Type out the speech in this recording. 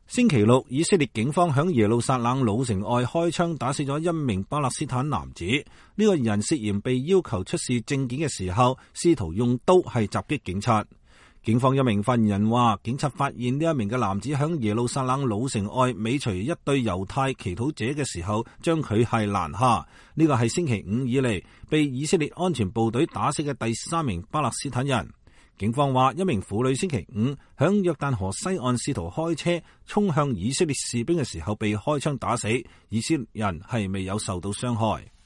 星期六，以色列警方響耶路撒冷老城外開槍打死咗一名巴勒斯坦男子。呢個人涉嫌被要求出示證件嘅時候，試圖用刀襲擊警察。警方一名發言人話，警察發現呢一名嘅男子響耶路撒冷老城外尾隨一對猶太祈禱者嘅時候，將佢係攔下。呢個係星期五以嚟被以色列安全部隊打死嘅第3名巴勒斯坦人。警方話，一名婦女星期五響約旦河西岸試圖開車衝向以色列士兵嘅時候被開槍打死，以色列人係未有受到傷害。